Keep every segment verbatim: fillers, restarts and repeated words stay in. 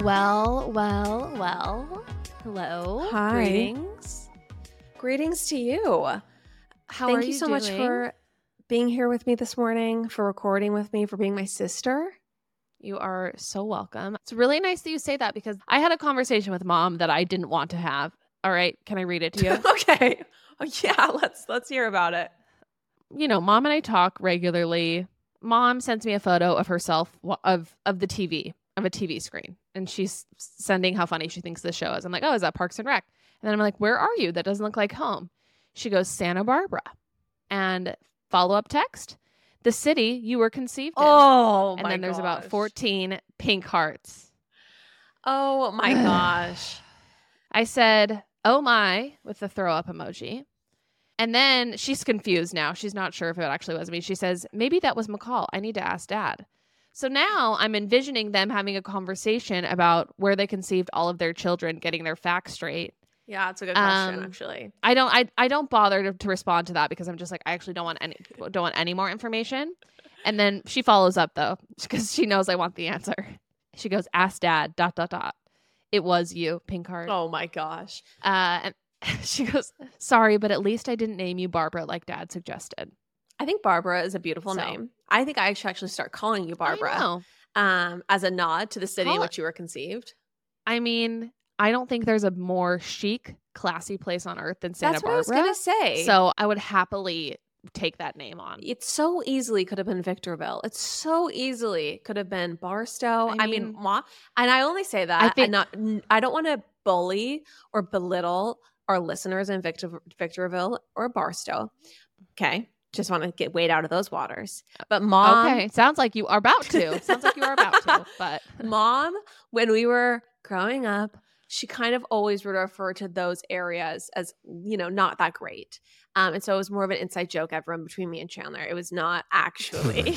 Well, well, well. Hello. Hi. Greetings. Greetings to you. How Thank are you you so doing? much for being here with me this morning, for recording with me, for being my sister. You are so welcome. It's really nice that you say that because I had a conversation with Mom that I didn't want to have. All right, can I read it to you? Okay. Oh, yeah, let's let's hear about it. You know, Mom and I talk regularly. Mom sends me a photo of herself of of the T V, of a T V screen, and she's sending how funny she thinks this show is. I'm like, oh, is that Parks and Rec? And then I'm like, where are you? That doesn't look like home. She goes, Santa Barbara. And follow-up text, the city you were conceived in. Oh, and my then there's about gosh. fourteen pink hearts. Oh, my gosh. I said, oh, my, with the throw-up emoji. And then she's confused now. She's not sure if it actually was me. She says, maybe that was McCall. I need to ask Dad. So now I'm envisioning them having a conversation about where they conceived all of their children, getting their facts straight. Yeah, it's a good question, Um, actually. I don't I, I don't bother to, to respond to that because I'm just like, I actually don't want any don't want any more information. And then she follows up though, because she knows I want the answer. She goes, ask Dad, dot, dot, dot. It was you, pink heart. Oh, my gosh. Uh, and she goes, sorry, but at least I didn't name you Barbara like Dad suggested. I think Barbara is a beautiful So- name. I think I should actually start calling you Barbara I know. um, as a nod to the city Call in it- which you were conceived. I mean, I don't think there's a more chic, classy place on earth than Santa That's what Barbara. I was going to say. So I would happily take that name on. It so easily could have been Victorville. It so easily could have been Barstow. I I mean, mean- moi, and I only say that. I I think- think not. n- I don't want to bully or belittle our listeners in Victor, Victorville or Barstow. Okay, just want to get wade out of those waters. But mom, Okay, sounds like you are about to. Sounds like you are about to. But mom, when we were growing up, she kind of always would refer to those areas as, you know, not that great. Um, and so it was more of an inside joke everyone between me and Chandler. It was not actually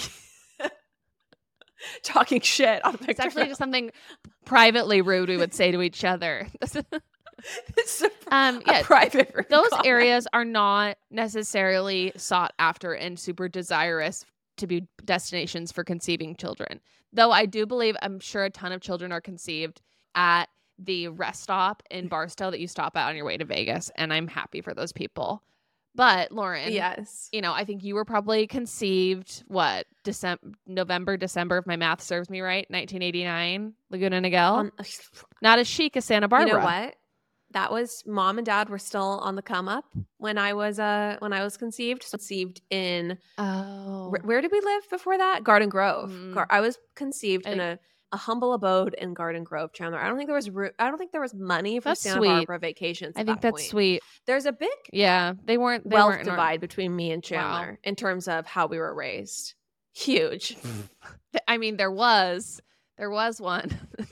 talking shit on it's Victorville. actually just something privately rude we would say to each other. It's a, um, a yeah, private rude those comment. areas are not necessarily sought after and super desirous to be destinations for conceiving children. Though I do believe, I'm sure a ton of children are conceived at the rest stop in Barstow that you stop at on your way to Vegas, and I'm happy for those people. But Lauren, Yes. you know, I think you were probably conceived, what, December, November, December, if my math serves me right, nineteen eighty-nine, Laguna Niguel. On, Not as chic as Santa Barbara. you know what? That was mom and dad were still on the come up when I was uh when I was conceived. So conceived in Oh. where, where did we live before that? Garden Grove. Mm. Gar- I was conceived I in think- a, a humble abode in Garden Grove, Chandler. I don't think there was ru- I don't think there was money for That's Santa sweet. Barbara vacations. I at think that that's point. sweet. There's a big Yeah, they weren't they wealth weren't in our- divide between me and Chandler in terms of how we were raised. Huge. I mean, there was there was one.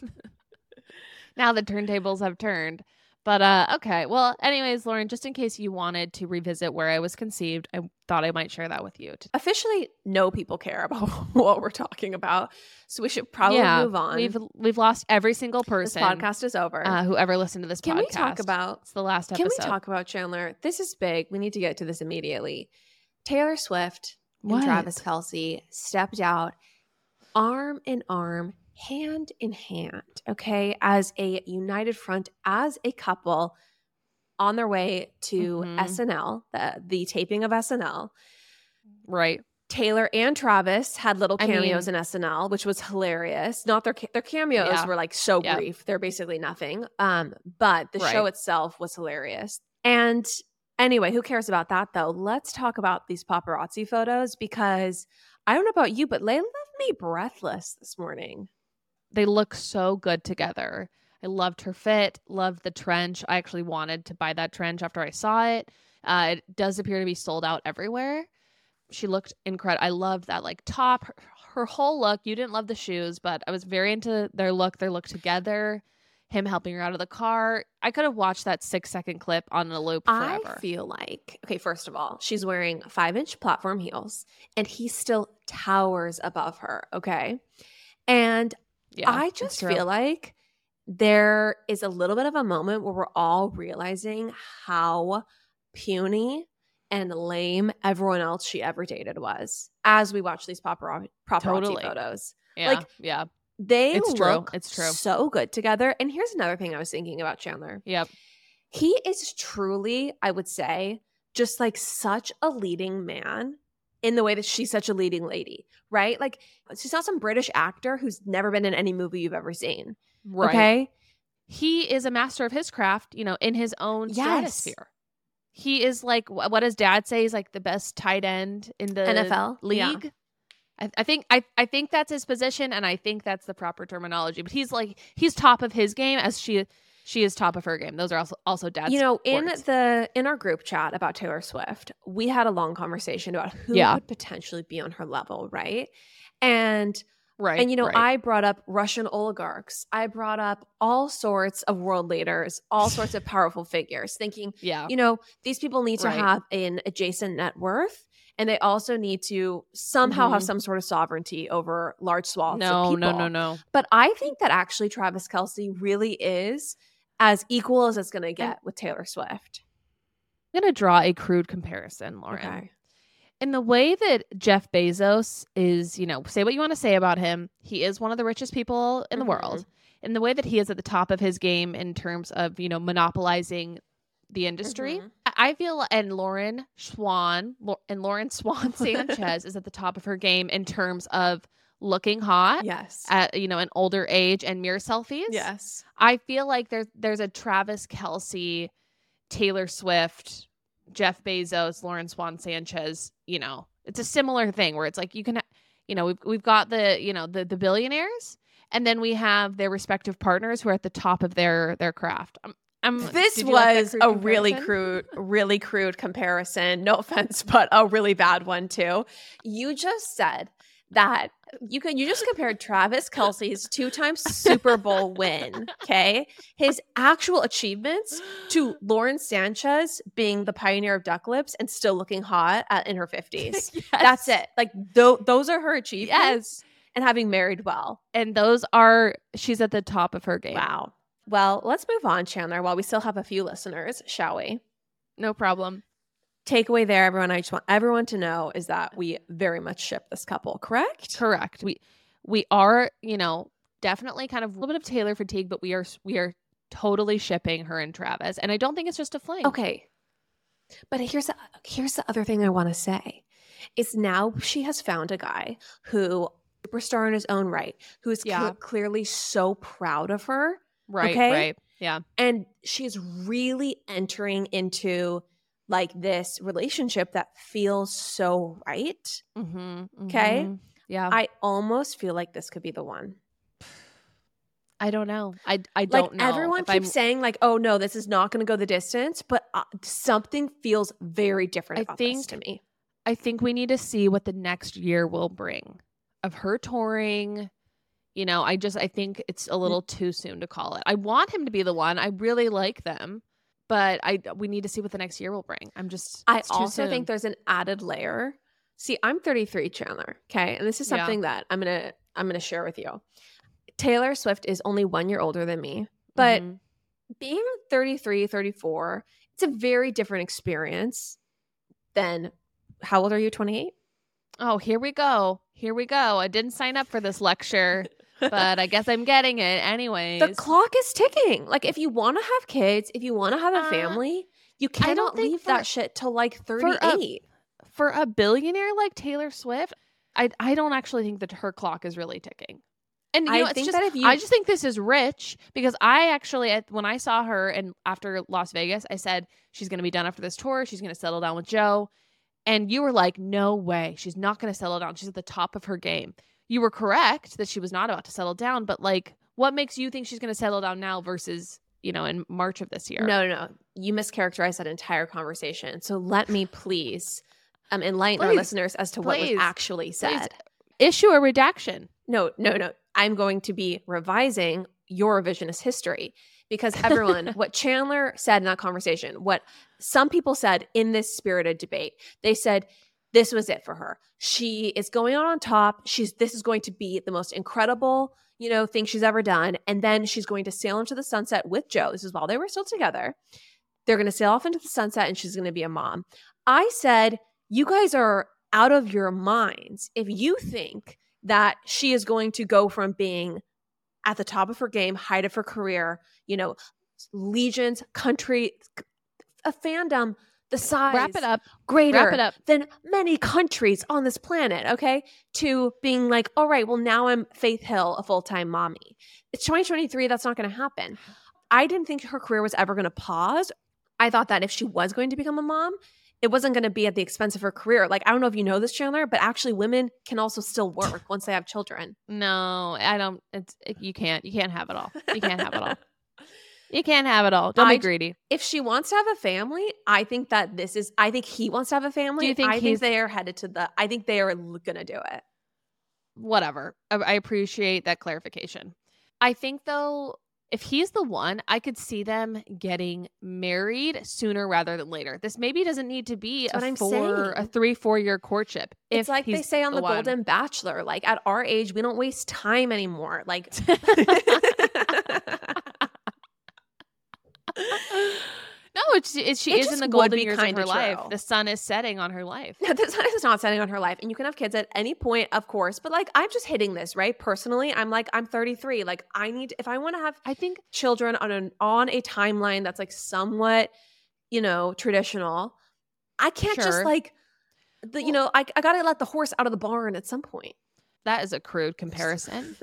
Now the turntables have turned. But uh okay. Well, anyways, Lauren, just in case you wanted to revisit where I was conceived, I thought I might share that with you. today. Officially, no people care about what we're talking about, so we should probably yeah, move on. We've we've lost every single this person podcast is over. uh, who ever listened to this Can podcast. we talk about? It's the last Can episode. we talk about Chandler? This is big. We need to get to this immediately. Taylor Swift What? and Travis Kelce stepped out arm in arm, hand in hand, okay, as a united front, as a couple on their way to Mhm. S N L, the, the taping of S N L. Right. Taylor and Travis had little I cameos mean- in S N L, which was hilarious. Not their ca- their cameos Yeah. were like so Yeah. brief; they're basically nothing. Um, but the show Right. itself was hilarious. And anyway, who cares about that though? Let's talk about these paparazzi photos because I don't know about you, but Layla left me breathless this morning. They look so good together. I loved her fit, loved the trench. I actually wanted to buy that trench after I saw it. Uh, it does appear to be sold out everywhere. She looked incredible. I loved that like top, her, her whole look. You didn't love the shoes, but I was very into their look, their look together, him helping her out of the car. I could have watched that six second clip on a loop forever. I feel like, okay, first of all, she's wearing five inch platform heels and he still towers above her. Okay. And yeah, I it's just true. feel like there is a little bit of a moment where we're all realizing how puny and lame everyone else she ever dated was as we watch these paparazzi, paparazzi Totally. photos. yeah, like- yeah. They It's true. look It's true. so good together. And here's another thing I was thinking about Chandler. Yep. He is truly, I would say, just like such a leading man in the way that she's such a leading lady, right? Like she's not some British actor who's never been in any movie you've ever seen. Right. Okay. He is a master of his craft, you know, in his own Yes. stratosphere. He is like, wh- what does dad say? He's like the best tight end in the N F L league. Yeah. I, I think I, I think that's his position, and I think that's the proper terminology. But he's like he's top of his game as she she is top of her game. Those are also also dad's. You know, in words. the in our group chat about Taylor Swift, we had a long conversation about who Yeah. could potentially be on her level, right? And right, and you know, right. I brought up Russian oligarchs. I brought up all sorts of world leaders, all sorts of powerful figures, thinking, yeah, you know, these people need to Right. have an adjacent net worth. And they also need to somehow have Mhm. some sort of sovereignty over large swaths of no, people. no, no, no. But I think that actually Travis Kelce really is as equal as it's going to get with Taylor Swift. I'm gonna draw a crude comparison, Lauren. Okay. In the way that Jeff Bezos is, you know, say what you want to say about him, he is one of the richest people in the Mhm. world. In the way that he is at the top of his game in terms of, you know, monopolizing the industry, Mhm. I I feel, and Lauren Swan Lau- and Lauren Swan Sanchez is at the top of her game in terms of looking hot Yes. at, you know, an older age and mirror selfies. Yes. I feel like there's there's a Travis Kelce, Taylor Swift, Jeff Bezos, Lauren Swan Sanchez, you know, it's a similar thing where it's like you can, you know, we've we've got the, you know, the the billionaires, and then we have their respective partners who are at the top of their their craft. Um, um, This did you like that was crude a really comparison? crude, really crude comparison. No offense, but a really bad one too. You just said that you could you just compared Travis Kelce's two-time Super Bowl win, okay? His actual achievements to Lauren Sanchez being the pioneer of duck lips and still looking hot at, in her fifties. Yes. That's it. Like th- those are her achievements. Yes. And having married well. And those are, she's at the top of her game. Wow. Well, let's move on, Chandler, while we still have a few listeners, shall we? No problem. Takeaway there, everyone, I just want everyone to know is that we very much ship this couple, correct? Correct. We we are, you know, definitely kind of a little bit of Taylor fatigue, but we are we are totally shipping her and Travis. And I don't think it's just a fling. Okay. But here's the, here's the other thing I want to say. Is now she has found a guy who superstar in his own right, who is Yeah. cl- clearly so proud of her. Right, Okay? right. Yeah. And she's really entering into like this relationship that feels so right. Mm-hmm, Okay. mm-hmm. Yeah. I almost feel like this could be the one. I don't know. I, I don't Like know. everyone if keeps I'm- saying like, oh no, this is not going to go the distance, but uh, something feels very different I about this think- to me. I think we need to see what the next year will bring of her touring. You know, I just I think it's a little too soon to call it. I want him to be the one. I really like them, but I we need to see what the next year will bring. I'm just I it's too also soon. think there's an added layer. See, I'm thirty-three, Chandler. Okay, and this is Yeah. something that I'm gonna I'm gonna share with you. Taylor Swift is only one year older than me, but Mhm. being thirty-three, thirty-four, it's a very different experience than how old are you? twenty-eight? Oh, here we go. Here we go. I didn't sign up for this lecture, but I guess I'm getting it anyways. The clock is ticking. Like if you want to have kids, if you want to have a Uh, family, you I don't cannot think leave for- that shit till like for a- thirty-eight. For a billionaire like Taylor Swift, I I don't actually think that her clock is really ticking. And you I know, it's think just, that if you I just think this is rich because I actually, at- when I saw her and after Las Vegas, I said she's going to be done after this tour. She's going to settle down with Joe. And you were like, no way. She's not going to settle down. She's at the top of her game. You were correct that she was not about to settle down. But like, what makes you think she's going to settle down now versus, you know, in March of this year? No, no, no. You mischaracterized that entire conversation. So let me please um, enlighten our Please. listeners as to what was Please. actually said. Please. Issue a redaction. No, no, no. I'm going to be revising your revisionist history because everyone, what Chandler said in that conversation, what some people said in this spirited debate, they said this was it for her. She is going out on top. She's this is going to be the most incredible, you know, thing she's ever done. And then she's going to sail into the sunset with Joe. This is while they were still together. They're going to sail off into the sunset and she's going to be a mom. I said, you guys are out of your minds if you think that she is going to go from being at the top of her game, height of her career, you know, legions, country, a fandom the size Wrap it up. greater Wrap it up. than many countries on this planet, okay? To being like, all right, well, now I'm Faith Hill, a full-time mommy. It's twenty twenty-three. That's not going to happen. I didn't think her career was ever going to pause. I thought that if she was going to become a mom, it wasn't going to be at the expense of her career. Like, I don't know if you know this, Chandler, but actually women can also still work once they have children. No, I don't. It's you can't. You can't have it all. You can't have it all. You can't have it all. Don't be I- greedy. If she wants to have a family, I think that this is, I think he wants to have a family. Do you think I he's- think they are headed to the, I think they are going to do it. Whatever. I, I appreciate that clarification. I think though, if he's the one, I could see them getting married sooner rather than later. This maybe doesn't need to be That's what a I'm four, saying. a three, four year courtship. It's if like they he's say on The, one. Golden Bachelor, like at our age, we don't waste time anymore. Like, No, it's, it's she It is in just the would golden be years of kinda her life. true. The sun is setting on her life. the sun is not setting on her life, and you can have kids at any point, of course. But like, I'm just hitting this, right? Personally, I'm like, I'm thirty-three. Like, I need, if I want to have I think children on an on a timeline that's like somewhat, you know, traditional, I can't just Sure. like, the, you know, I I gotta let the horse out of the barn at some point. that is a crude comparison.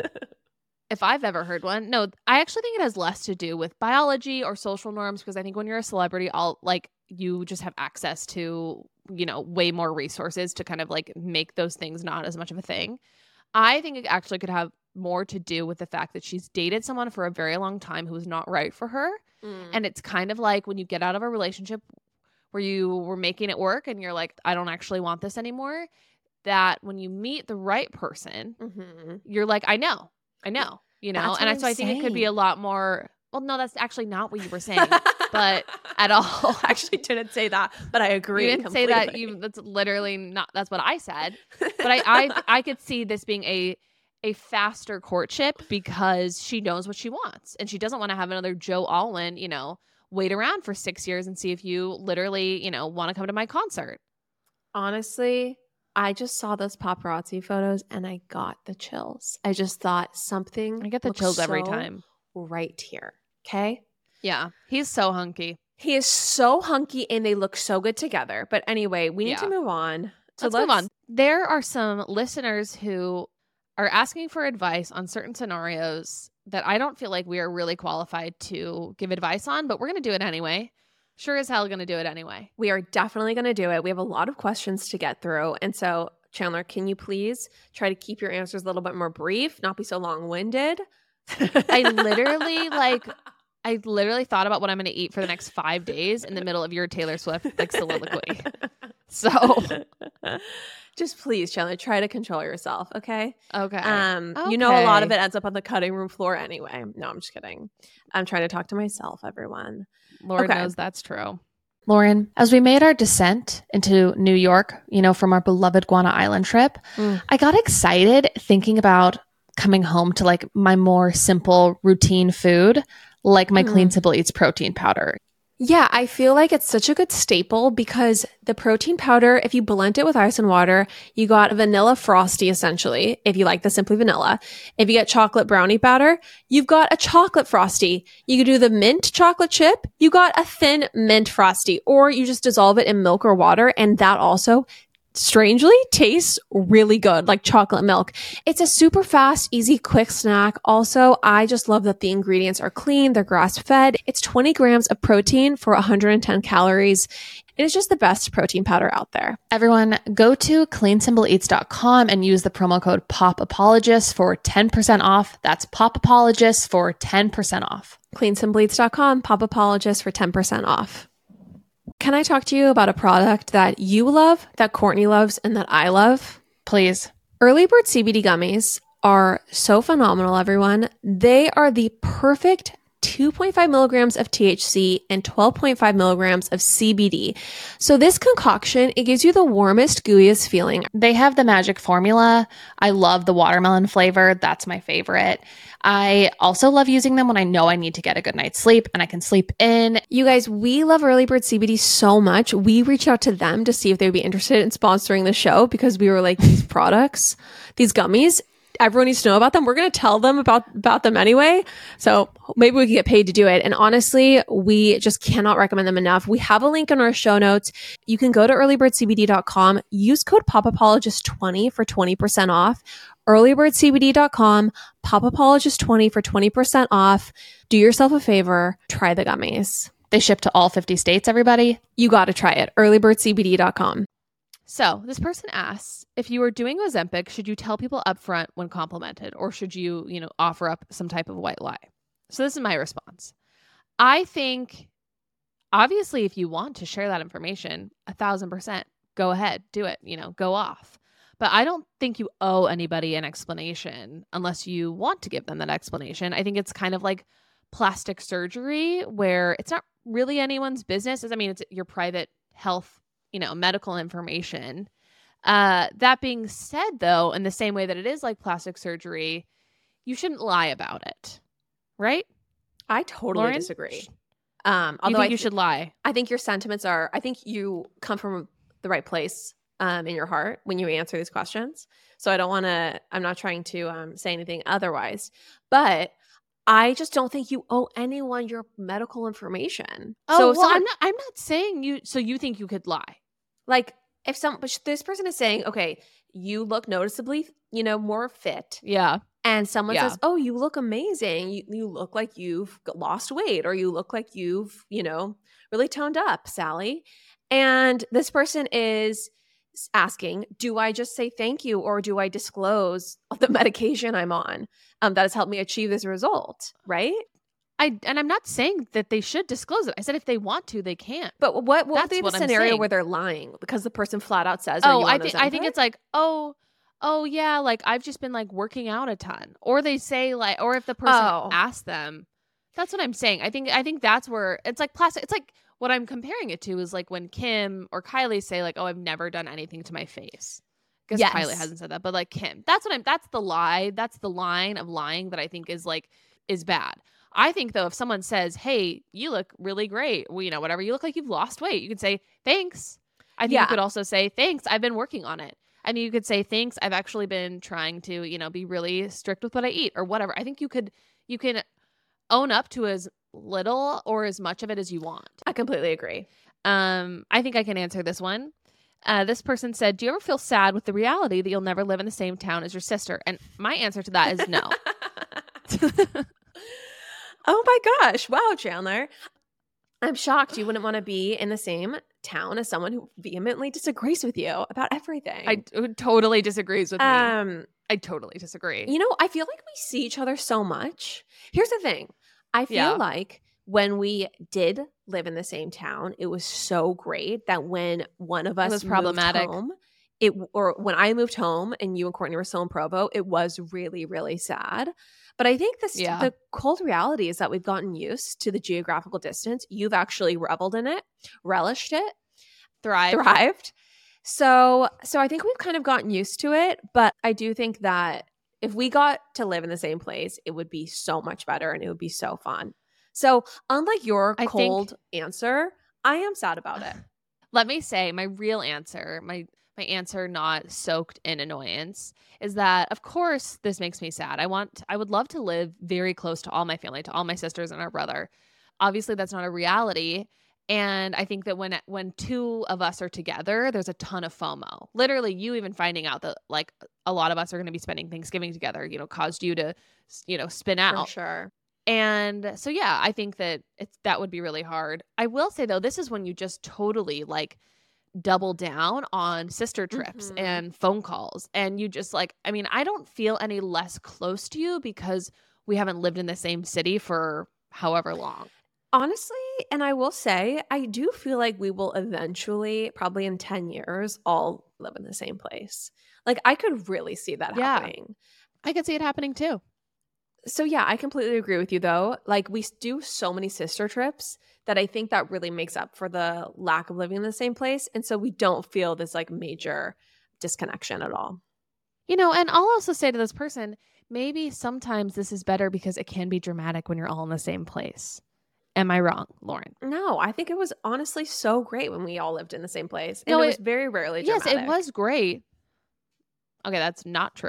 If I've ever heard one. No, I actually think it has less to do with biology or social norms, because I think when you're a celebrity, all like you just have access to, you know, way more resources to kind of like make those things not as much of a thing. I think it actually could have more to do with the fact that she's dated someone for a very long time who was not right for her. Mm. And it's kind of like when you get out of a relationship where you were making it work and you're like, I don't actually want this anymore, that when you meet the right person, Mhm. you're like, I know, I know, you know? That's And what I, I'm so I think it could be a saying. lot more, well, no, that's actually not what you were saying, but at all. I actually didn't say that, but I agree. You didn't say that. completely. You that's literally not. That's what I said. But I, I, I could see this being a a faster courtship because she knows what she wants and she doesn't want to have another Joe Alwyn, you know, wait around for six years and see if you literally, you know, want to come to my concert. Honestly, I just saw those paparazzi photos and I got the chills. I just thought something. I get the looks chills every so time. Right here. Okay. Yeah, he's so hunky. He is so hunky and they look so good together. But anyway, we need Yeah. to move on. So let's, move on. There are some listeners who are asking for advice on certain scenarios that I don't feel like we are really qualified to give advice on, but we're going to do it anyway. Sure as hell going to do it anyway. We are definitely going to do it. We have a lot of questions to get through. And so, Chandler, can you please try to keep your answers a little bit more brief, not be so long-winded? I literally like I literally thought about what I'm going to eat for the next five days in the middle of your Taylor Swift like soliloquy. So, just please, Chandler, try to control yourself, okay? okay. Um, you know, a lot of Okay. it ends up on the cutting room floor anyway. No, I'm just kidding. I'm trying to talk to myself, everyone. Lord okay. knows that's true. Lauren, as we made our descent into New York, you know, from our beloved Guana Island trip, Mm. I got excited thinking about coming home to like my more simple routine food, like my Mm. Clean Simple Eats protein powder. Yeah, I feel like it's such a good staple because the protein powder, if you blend it with ice and water, you got vanilla frosty essentially, if you like the Simply Vanilla. If you get chocolate brownie batter, you've got a chocolate frosty. You could do the mint chocolate chip, you got a thin mint frosty, or you just dissolve it in milk or water, and that also strangely tastes really good, like chocolate milk. It's a super fast, easy, quick snack. Also, I just love that the ingredients are clean, they're grass fed. It's twenty grams of protein for one hundred ten calories. It is just the best protein powder out there. Everyone, go to clean simple eats dot com and use the promo code POPAPOLOGIST for ten percent off. That's POPAPOLOGIST for ten percent off. clean simple eats dot com, Pop Apologist for ten percent off. Can I talk to you about a product that you love, that Courtney loves, and that I love? Please. Early Bird C B D gummies are so phenomenal, everyone. They are the perfect two point five milligrams of T H C and twelve point five milligrams of C B D. So this concoction, it gives you the warmest, gooeyest feeling. They have the magic formula. I love the watermelon flavor. That's my favorite. I also love using them when I know I need to get a good night's sleep and I can sleep in. You guys, we love Early Bird C B D so much. We reached out to them to see if they would be interested in sponsoring the show because we were like, these products, these gummies, everyone needs to know about them. We're going to tell them about, about them anyway. So maybe we can get paid to do it. And honestly, we just cannot recommend them enough. We have a link in our show notes. You can go to early bird c b d dot com, use code popapologist twenty for twenty percent off. early bird c b d dot com, popapologist twenty for twenty percent off. Do yourself a favor, try the gummies. They ship to all fifty states, everybody. You got to try it. early bird c b d dot com. So this person asks, if you were doing Ozempic, should you tell people upfront when complimented, or should you, you know, offer up some type of white lie? So this is my response. I think, obviously, if you want to share that information, a thousand percent, go ahead, do it, you know, go off. But I don't think you owe anybody an explanation unless you want to give them that explanation. I think it's kind of like plastic surgery where it's not really anyone's business. I mean, it's your private health, you know, medical information. Uh, that being said, though, in the same way that it is like plastic surgery, you shouldn't lie about it, right? I totally Lauren? disagree. Um, You although think I you th- should lie? I think your sentiments are, I think you come from the right place um, in your heart when you answer these questions. So I don't want to, I'm not trying to um, say anything otherwise, but I just don't think you owe anyone your medical information. Oh, so if well, someone, I'm not. I'm not saying you. So you think you could lie? like if some, but this person is saying, okay, you look noticeably, you know, more fit. Yeah. And someone Yeah. says, oh, you look amazing. You, you look like you've lost weight, or you look like you've, you know, really toned up, Sally. And this person is asking, do I just say thank you, or do I disclose the medication I'm on um, that has helped me achieve this result? Right. I and I'm not saying that they should disclose it. I said if they want to, they can. But what, what would That's be the what I'm scenario saying. where they're lying because the person flat out says, are Oh, you I on think I think Ozempic? it's like, oh, oh yeah, like I've just been like working out a ton. Or they say like, or if the person Oh. asks them, that's what I'm saying. I think I think that's where it's like plastic. It's like what I'm comparing it to is like when Kim or Kylie say like, oh, I've never done anything to my face. I guess Yes. Kylie hasn't said that, but like Kim, that's what I'm. That's the lie. That's the line of lying that I think is like is bad. I think though, if someone says, "Hey, you look really great," well, you know, whatever, you look like you've lost weight, you could say thanks. I think Yeah. you could also say thanks. I've been working on it. I mean, you could say thanks. I've actually been trying to, you know, be really strict with what I eat or whatever. I think you could, you can own up to as little or as much of it as you want. I completely agree. Um, I think I can answer this one. Uh, this person said, "Do you ever feel sad with the reality that you'll never live in the same town as your sister?" And my answer to that is no. Oh my gosh. Wow, Chandler. I'm shocked you wouldn't want to be in the same town as someone who vehemently disagrees with you about everything. I t- totally disagrees with me. um, I totally disagree. you know, I feel like we see each other so much. Here's the thing. I feel Yeah. like when we did live in the same town, it was so great that when one of us was moved problematic. home, it or when I moved home and you and Courtney were still in Provo, it was really, really sad. But I think this, Yeah. the cold reality is that we've gotten used to the geographical distance. You've actually reveled in it, relished it, Thrive. thrived. So, so I think we've kind of gotten used to it. But I do think that if we got to live in the same place, it would be so much better and it would be so fun. So, unlike your I think- cold answer, I am sad about it. Let me say my real answer, my my answer not soaked in annoyance, is that of course this makes me sad. I want I would love to live very close to all my family, to all my sisters and our brother. Obviously that's not a reality. And I think that when when two of us are together, there's a ton of FOMO. Literally, you even finding out that like a lot of us are going to be spending Thanksgiving together, you know, caused you to, you know, spin For out. sure. And so, yeah, I think that it's that would be really hard. I will say, though, this is when you just totally like double down on sister trips Mhm. and phone calls. And you just like, I mean, I don't feel any less close to you because we haven't lived in the same city for however long. Honestly, and I will say, I do feel like we will eventually, probably in ten years, all live in the same place. Like, I could really see that Yeah. happening. I could see it happening too. So, yeah, I completely agree with you, though. Like, we do so many sister trips that I think that really makes up for the lack of living in the same place. And so we don't feel this, like, major disconnection at all. You know, and I'll also say to this person, maybe sometimes this is better because it can be dramatic when you're all in the same place. Am I wrong, Lauren? No, I think it was honestly so great when we all lived in the same place. And No, it was it- very rarely Yes, dramatic. it was great. Okay, that's not true.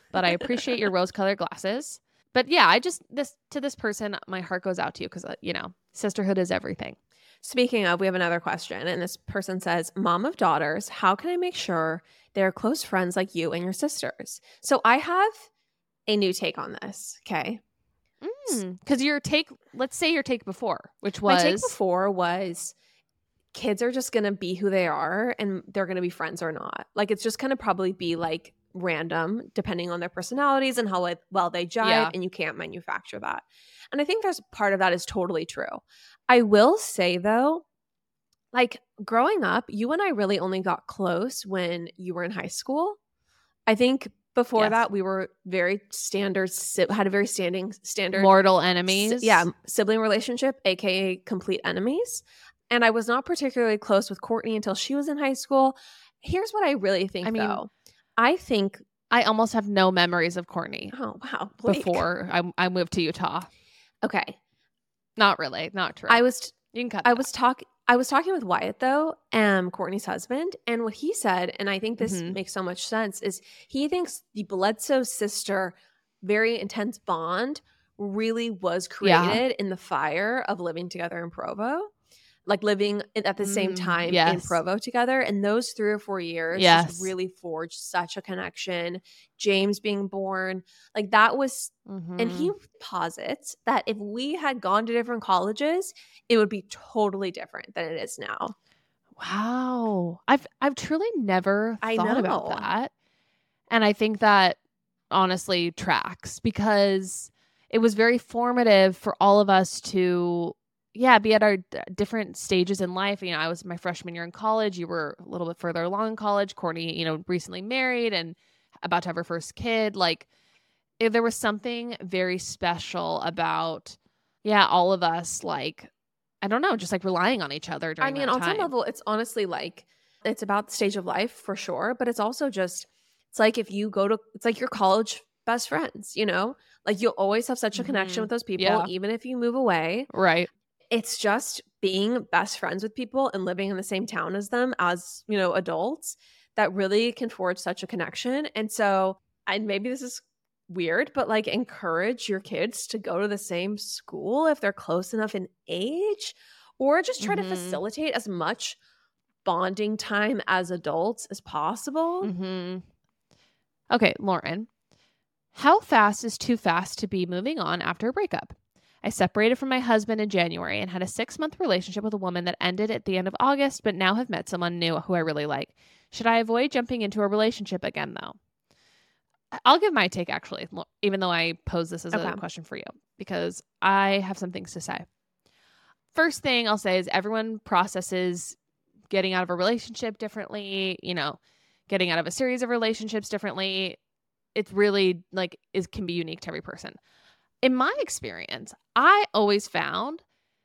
but I appreciate your rose-colored glasses. But yeah, I just this to this person, my heart goes out to you because uh, you know, sisterhood is everything. Speaking of, we have another question, and this person says, "Mom of daughters, how can I make sure they're close friends like you and your sisters?" So I have a new take on this. Okay, because mm, your take, let's say your take before, which was my take before was kids are just gonna be who they are, and they're gonna be friends or not. Like it's just gonna probably be like random, depending on their personalities and how well they jive, yeah. and you can't manufacture that. And I think there's part of that is totally true. I will say though, like growing up, you and I really only got close when you were in high school. I think before yes. that, we were very standard, had a very standing standard mortal enemies. S- yeah, sibling relationship, aka complete enemies. And I was not particularly close with Courtney until she was in high school. Here's what I really think, I mean, though. I think I almost have no memories of Courtney. Oh wow! Blake. Before I, I moved to Utah. Okay, not really, not true. I was you can cut. I that. was talking. I was talking with Wyatt though, um, Courtney's husband, and what he said, and I think this mm-hmm. makes so much sense, is he thinks the Bledsoe sister very intense bond really was created yeah. in the fire of living together in Provo. Like living at the same time mm, yes. in Provo together. And those three or four years yes. just really forged such a connection. James being born, like that was, mm-hmm. and he posits that if we had gone to different colleges, it would be totally different than it is now. Wow. I've, I've truly never I thought know. about that. And I think that honestly tracks because it was very formative for all of us to yeah, be at our d- different stages in life. You know, I was my freshman year in college. You were a little bit further along in college. Courtney, you know, recently married and about to have her first kid. Like, if there was something very special about, yeah, all of us, like, I don't know, just like relying on each other during I mean, that on time. some level, it's honestly like, it's about the stage of life for sure. But it's also just, it's like if you go to, it's like your college best friends, you know? Like, you'll always have such a connection mm-hmm. with those people, yeah. even if you move away. Right. It's just being best friends with people and living in the same town as them as, you know, adults that really can forge such a connection. And so, and maybe this is weird, but like encourage your kids to go to the same school if they're close enough in age, or just try mm-hmm. to facilitate as much bonding time as adults as possible. Mm-hmm. Okay, Lauren, how fast is too fast to be moving on after a breakup? I separated from my husband in January and had a six-month relationship with a woman that ended at the end of August, but now have met someone new who I really like. Should I avoid jumping into a relationship again, though? I'll give my take, actually, even though I pose this as okay. a question for you, because I have some things to say. First thing I'll say is everyone processes getting out of a relationship differently, you know, getting out of a series of relationships differently. It's really, like, it can be unique to every person. In my experience, I always found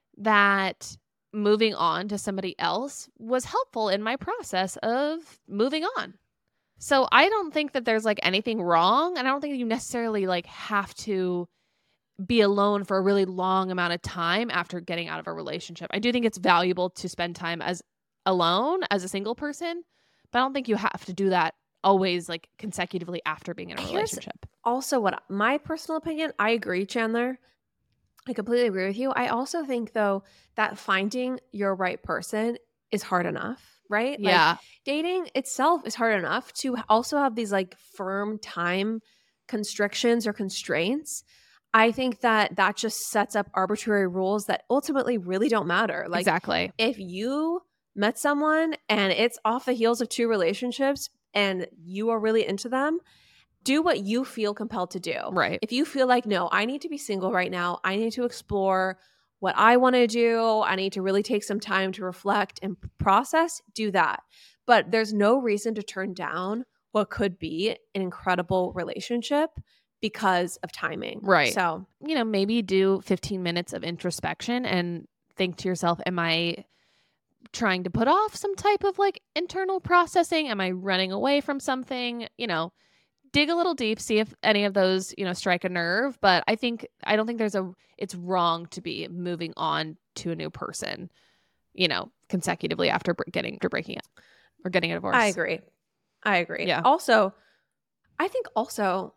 that moving on to somebody else was helpful in my process of moving on. So I don't think that there's like anything wrong. And I don't think you necessarily like have to be alone for a really long amount of time after getting out of a relationship. I do think it's valuable to spend time as alone as a single person, but I don't think you have to do that always like consecutively after being in a relationship. Here's also what my personal opinion, I agree, Chandler. I completely agree with you. I also think though that finding your right person is hard enough, right? Yeah. Like, dating itself is hard enough to also have these like firm time constrictions or constraints. I think that that just sets up arbitrary rules that ultimately really don't matter. Like, exactly. If you met someone and it's off the heels of two relationships and you are really into them, do what you feel compelled to do. Right. If you feel like, no, I need to be single right now, I need to explore what I want to do, I need to really take some time to reflect and process, do that. But there's no reason to turn down what could be an incredible relationship because of timing. Right. So, you know, maybe do fifteen minutes of introspection and think to yourself, am I trying to put off some type of like internal processing? Am I running away from something? You know, dig a little deep, see if any of those, you know, strike a nerve. But I think, I don't think there's a, it's wrong to be moving on to a new person, you know, consecutively after getting, after breaking up or getting a divorce. I agree. I agree. Yeah. Also, I think also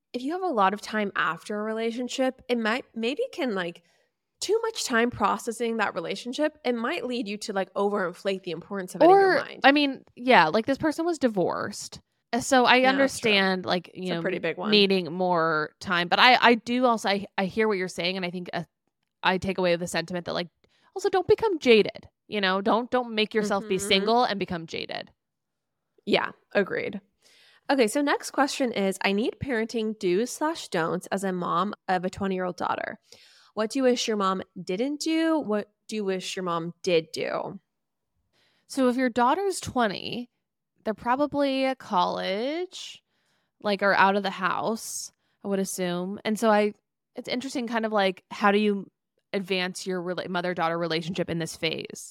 if you have a lot of time after a relationship, it might maybe can like too much time processing that relationship, it might lead you to like overinflate the importance of it in your Or, mind. I mean, yeah, like this person was divorced. Uh, So I Yeah, that's true. understand like, you It's a know, pretty big one. needing more time. But I, I do also, I, I hear what you're saying. And I think uh, I take away the sentiment that like, also don't become jaded. You know, don't, don't make yourself be Mhm. single and become jaded. Yeah, agreed. Okay, so next question is I need parenting do's slash don'ts as a mom of a twenty year old daughter. What do you wish your mom didn't do? What do you wish your mom did do? So if your daughter's twenty, they're probably at college, like, or out of the house, I would assume. And so I, it's interesting kind of like, how do you advance your rela- mother-daughter relationship in this phase?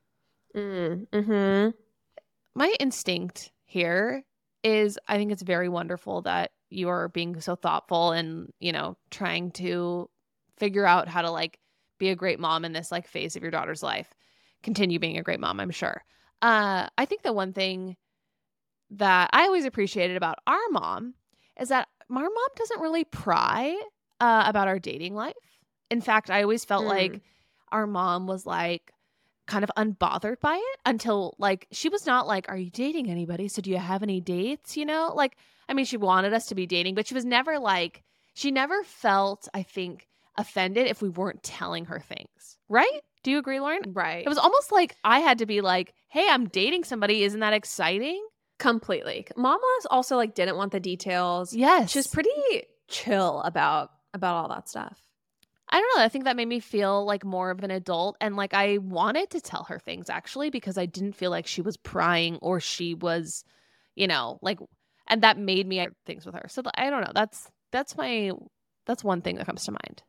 Mm, mm-hmm. My instinct here is I think it's very wonderful that you are being so thoughtful and, you know, trying to figure out how to like be a great mom in this like phase of your daughter's life. Continue being a great mom, I'm sure. Uh, I think the one thing that I always appreciated about our mom is that our mom doesn't really pry uh, about our dating life. In fact, I always felt Mm. like our mom was like kind of unbothered by it until like she was not like, are you dating anybody? So do you have any dates? You know, like, I mean, she wanted us to be dating, but she was never like, she never felt, I think, offended if we weren't telling her things. Right? Do you agree, Lauren? Right. It was almost like I had to be like, hey, I'm dating somebody. Isn't that exciting? Completely. Mama also like didn't want the details. Yes. She was pretty chill about about all that stuff. I don't know. I think that made me feel like more of an adult. And like I wanted to tell her things actually because I didn't feel like she was prying or she was, you know, like, and that made me things with her. So I don't know. That's, that's my, that's one thing that comes to mind.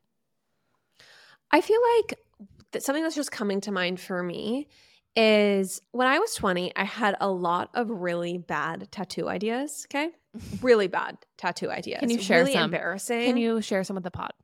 I feel like that something that's just coming to mind for me is when I was twenty, I had a lot of really bad tattoo ideas. Okay. Really bad tattoo ideas. Can you share really some? Embarrassing. Can you share some with the pod?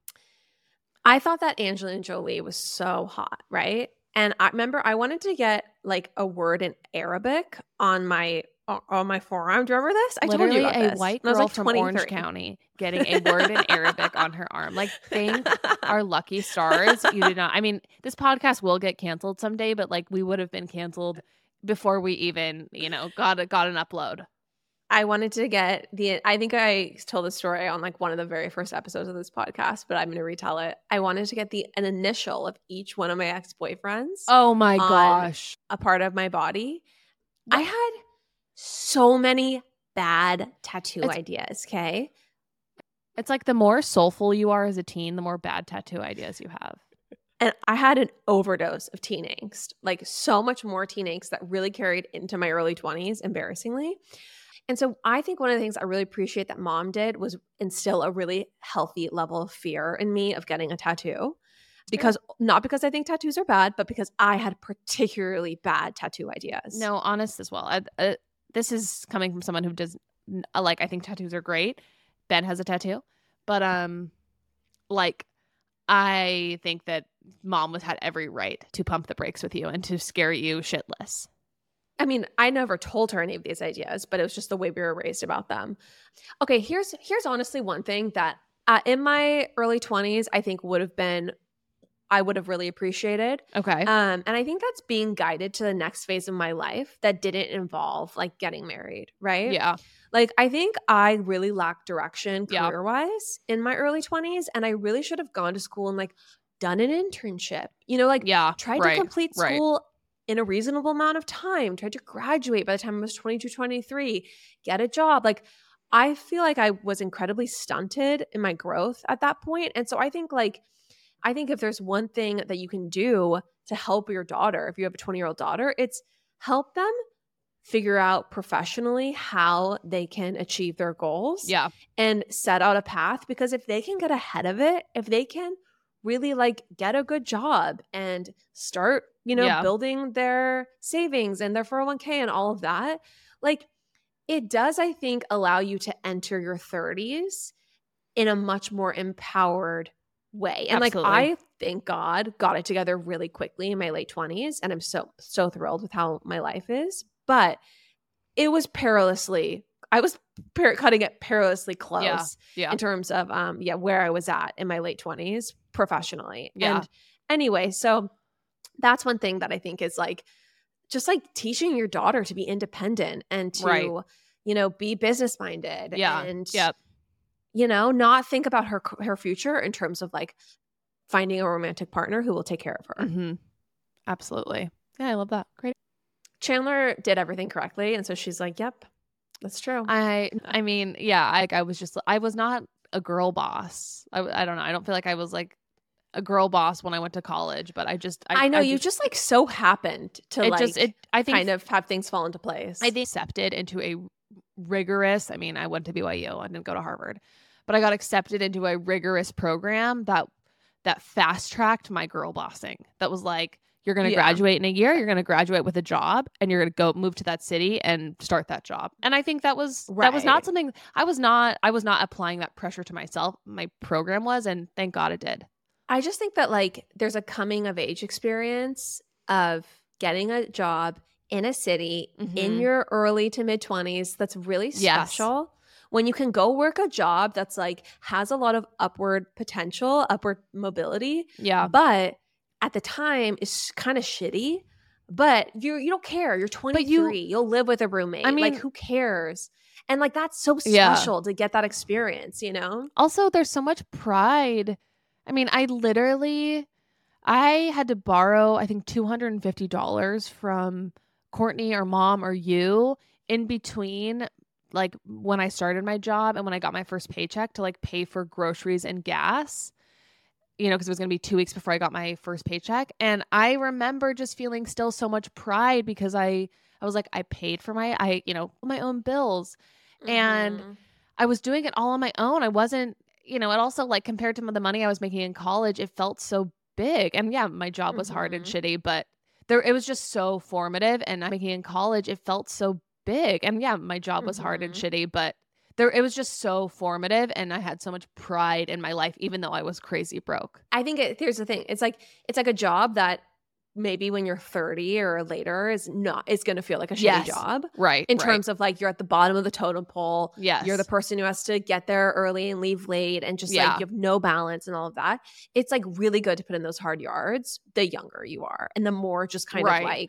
I thought that Angelina Jolie was so hot, right? And I remember I wanted to get like a word in Arabic on my on my forearm. Do you remember this? I Literally told you about a this. white When I girl was like from Orange twenty-three. County getting a word in Arabic on her arm. Like, thank our lucky stars. You did not. I mean, this podcast will get canceled someday, but like we would have been canceled before we even, you know, got a, got an upload. I wanted to get the, I think I told the story on like one of the very first episodes of this podcast, but I'm going to retell it. I wanted to get the an initial of each one of my ex-boyfriends. Oh my on gosh. A part of my body. What? I had so many bad tattoo It's- ideas, okay? It's like the more soulful you are as a teen, the more bad tattoo ideas you have. And I had an overdose of teen angst, like so much more teen angst that really carried into my early twenties, embarrassingly. And so I think one of the things I really appreciate that mom did was instill a really healthy level of fear in me of getting a tattoo. Because not because I think tattoos are bad, but because I had particularly bad tattoo ideas. No, honest as well. I, uh, this is coming from someone who does uh, like, I think tattoos are great. Ben has a tattoo, but um, like, I think that mom was had every right to pump the brakes with you and to scare you shitless. I mean, I never told her any of these ideas, but it was just the way we were raised about them. Okay, here's here's honestly one thing that uh, in my early twenties, I think would have been, I would have really appreciated. Okay. Um, and I think that's being guided to the next phase of my life that didn't involve like getting married, right? Yeah. Like, I think I really lacked direction Yeah. career-wise in my early twenties, and I really should have gone to school and like done an internship. You know, like Yeah. tried right, to complete right. school in a reasonable amount of time, tried to graduate by the time I was twenty-two, twenty-three, get a job. Like, I feel like I was incredibly stunted in my growth at that point. And so I think like, I think if there's one thing that you can do to help your daughter, if you have a twenty-year-old daughter, it's help them figure out professionally how they can achieve their goals. Yeah. And set out a path, because if they can get ahead of it, if they can really like get a good job and start, you know, Yeah. building their savings and their four oh one k and all of that, like it does, I think, allow you to enter your thirties in a much more empowered way. And Absolutely. like, I thank God got it together really quickly in my late twenties. And I'm so, so thrilled with how my life is. But it was perilously I was per- cutting it perilously close Yeah. Yeah. in terms of, um, yeah, where I was at in my late twenties professionally. Yeah. And anyway, so that's one thing that I think is like, just like teaching your daughter to be independent and to, Right. you know, be business minded Yeah. and, Yeah. you know, not think about her, her future in terms of like finding a romantic partner who will take care of her. Mm-hmm. Absolutely. Yeah. I love that. Great. Chandler did everything correctly. And so she's like, yep, that's true. I, I mean, yeah, I, I was just, I was not a girl boss. I, I don't know. I don't feel like I was like a girl boss when I went to college, but I just, I, I know I you just, just like so happened to it like just, it, I think kind of have things fall into place. I think accepted into a rigorous, I mean, I went to B Y U, I didn't go to Harvard, but I got accepted into a rigorous program that, that fast tracked my girl bossing. That was like, you're going to Yeah. graduate in a year, you're going to graduate with a job, and you're going to go move to that city and start that job. And I think that was, that was not Right. something I was not, I was not applying that pressure to myself. My program was, and thank God it did. I just think that like there's a coming of age experience of getting a job in a city in Mhm. your early to mid twenties that's really Yes. special when you can go work a job that's like has a lot of upward potential, upward mobility, Yeah. but at the time is kind of shitty. But you you don't care. You're twenty-three. You, will live with a roommate. I mean- like who cares? And like that's so Yeah. special to get that experience, you know? Also, there's so much pride. I mean, I literally, I had to borrow, I think, two hundred fifty dollars from Courtney or mom or you in between, like when I started my job and when I got my first paycheck to like pay for groceries and gas, you know, because it was going to be two weeks before I got my first paycheck. And I remember just feeling still so much pride because I, I was like, I paid for my, I, you know, my own bills. And Mhm. I was doing it all on my own. I wasn't, you know, it also like compared to the money I was making in college, it felt so big. And yeah, my job was hard and Mhm. shitty, but there it was just so formative. And I'm making in college, it felt so big. And yeah, my job was hard and Mhm. shitty, but there it was just so formative. And I had so much pride in my life, even though I was crazy broke. I think it, here's the thing. It's like it's like a job that maybe when you're thirty or later is not is going to feel like a shitty Yes. job Right. in right. terms of like you're at the bottom of the totem pole. Yes. You're the person who has to get there early and leave late and just Yeah. like you have no balance and all of that. It's like really good to put in those hard yards the younger you are and the more just kind Right. of like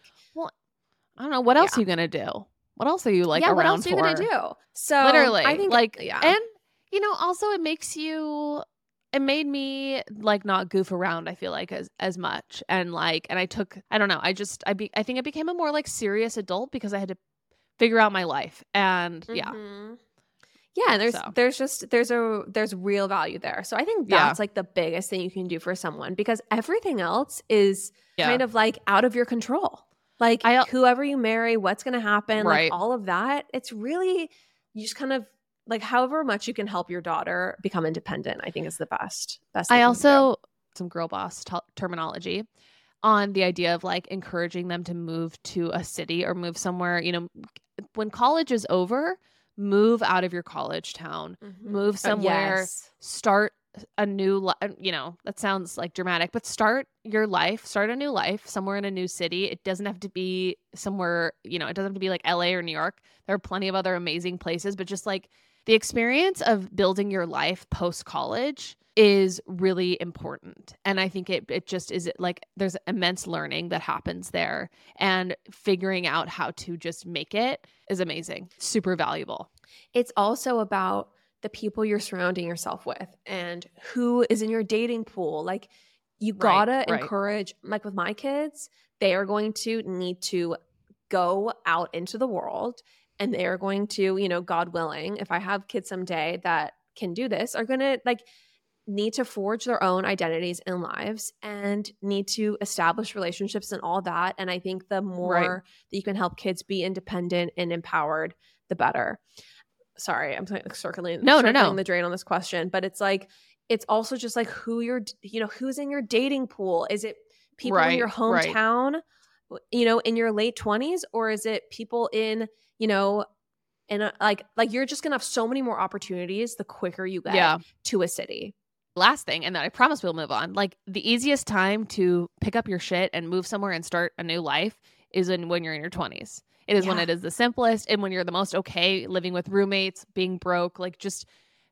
I don't know. What else Yeah. are you going to do? What else are you like yeah, around what else are you for? going to do? So Literally, I think like, yeah. and you know, also it makes you, it made me like not goof around. I feel like as as much, and like, and I took, I don't know, I just, I be, I think I became a more like serious adult because I had to figure out my life, and yeah, Mhm. Yeah, and there's So. there's just there's a there's real value there. So I think Yeah. that's like the biggest thing you can do for someone because everything else is yeah, kind of like out of your control. Like I- whoever you marry, what's going to happen, Right. like all of that. It's really you just kind of like however much you can help your daughter become independent. I think is the best best. thing I you can also some girl boss t- terminology on the idea of like encouraging them to move to a city or move somewhere. You know, when college is over, move out of your college town. do. Mhm. Move Oh, somewhere, yes. start a new li- you know, that sounds like dramatic, but start your life, start a new life somewhere in a new city. It doesn't have to be somewhere, you know, it doesn't have to be like L A or New York. There are plenty of other amazing places, but just like the experience of building your life post college is really important. And I think it it just is like there's immense learning that happens there, and figuring out how to just make it is amazing. Super valuable. It's also about the people you're surrounding yourself with and who is in your dating pool. Like you Right, gotta right. encourage, like with my kids, they are going to need to go out into the world and they are going to, you know, God willing, if I have kids someday that can do this, are going to like need to forge their own identities and lives and need to establish relationships and all that. And I think the more Right. that you can help kids be independent and empowered, the better. Sorry, I'm like circling, No, no, circling no. the drain on this question, but it's like it's also just like who you're, you know, who's in your dating pool. Is it people in your Right, right. hometown, you know, in your late twenties, or is it people in, you know, in a, like like you're just gonna have so many more opportunities the quicker you get Yeah. to a city. Last thing, and then I promise we'll move on. Like the easiest time to pick up your shit and move somewhere and start a new life is in when you're in your twenties. It is Yeah. when it is the simplest and when you're the most okay living with roommates, being broke. Like, just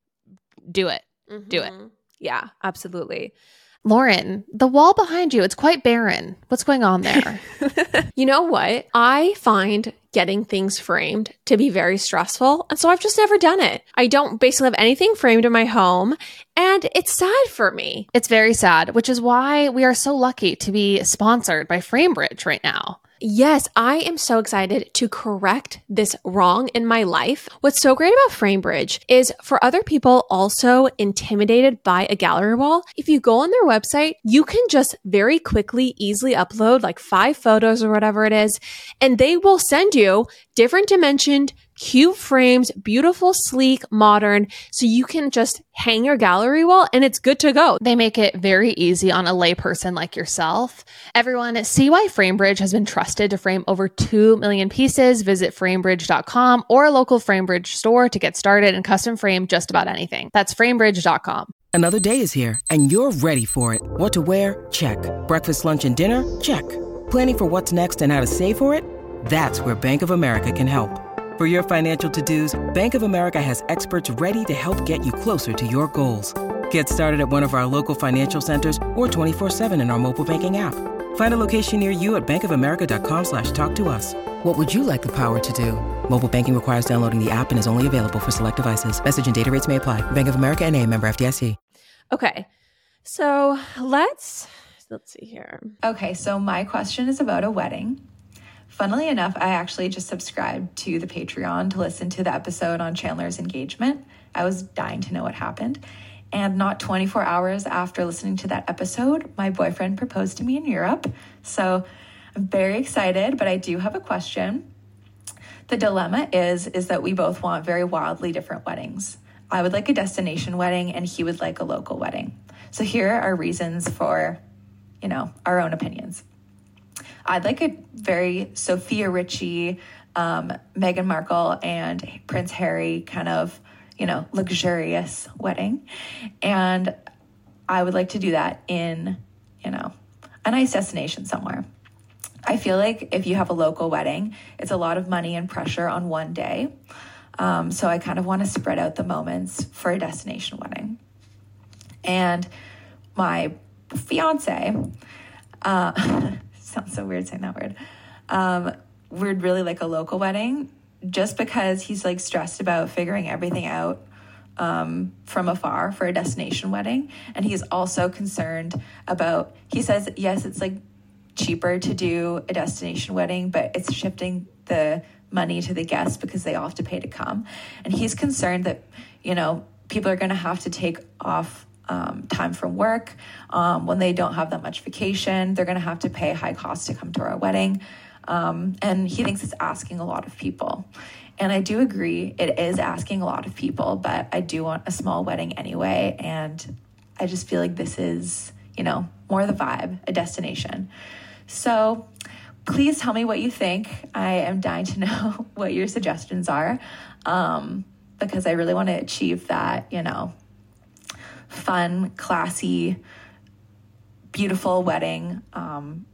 do it. Do it. Mhm. Yeah, absolutely. Lauren, the wall behind you, it's quite barren. What's going on there? You know what? I find getting things framed to be very stressful. And so I've just never done it. I don't basically have anything framed in my home. And it's sad for me. It's very sad, which is why we are so lucky to be sponsored by FrameBridge right now. Yes, I am so excited to correct this wrong in my life. What's so great about FrameBridge is for other people also intimidated by a gallery wall, if you go on their website, you can just very quickly, easily upload like five photos or whatever it is, and they will send you different dimensioned, cute frames, beautiful, sleek, modern, so you can just hang your gallery wall and it's good to go. They make it very easy on a layperson like yourself. Everyone, see why FrameBridge has been trusted to frame over two million pieces. Visit framebridge dot com or a local FrameBridge store to get started and custom frame just about anything. That's framebridge dot com. Another day is here and you're ready for it. What to wear? Check. Breakfast, lunch, and dinner? Check. Planning for what's next and how to save for it? That's where Bank of America can help. For your financial to-dos, Bank of America has experts ready to help get you closer to your goals. Get started at one of our local financial centers or twenty-four seven in our mobile banking app. Find a location near you at bankofamerica.com slash talk to us. What would you like the power to do? Mobile banking requires downloading the app and is only available for select devices. Message and data rates may apply. Bank of America N A, member F D I C. Okay, so let's, let's see here. Okay, so my question is about a wedding. Funnily enough, I actually just subscribed to the Patreon to listen to the episode on Chandler's engagement. I was dying to know what happened. And not twenty-four hours after listening to that episode, my boyfriend proposed to me in Europe. So I'm very excited, but I do have a question. The dilemma is, is that we both want very wildly different weddings. I would like a destination wedding and he would like a local wedding. So here are reasons for, you know, our own opinions. I'd like a very Sophia Richie, um, Meghan Markle and Prince Harry kind of, you know, luxurious wedding. And I would like to do that in, you know, a nice destination somewhere. I feel like if you have a local wedding, it's a lot of money and pressure on one day. Um, so I kind of want to spread out the moments for a destination wedding. And my fiance, uh, sounds so weird saying that word, um, would really like a local wedding just because he's like stressed about figuring everything out um, from afar for a destination wedding. And he's also concerned about, he says, yes, it's like cheaper to do a destination wedding, but it's shifting the money to the guests because they all have to pay to come. And he's concerned that, you know, people are going to have to take off um, time from work um, when they don't have that much vacation. They're going to have to pay high costs to come to our wedding. Um, and he thinks it's asking a lot of people. And I do agree, it is asking a lot of people, but I do want a small wedding anyway. And I just feel like this is, you know, more the vibe, a destination. So please tell me what you think. I am dying to know what your suggestions are, um, because I really want to achieve that, you know, fun, classy, beautiful wedding um,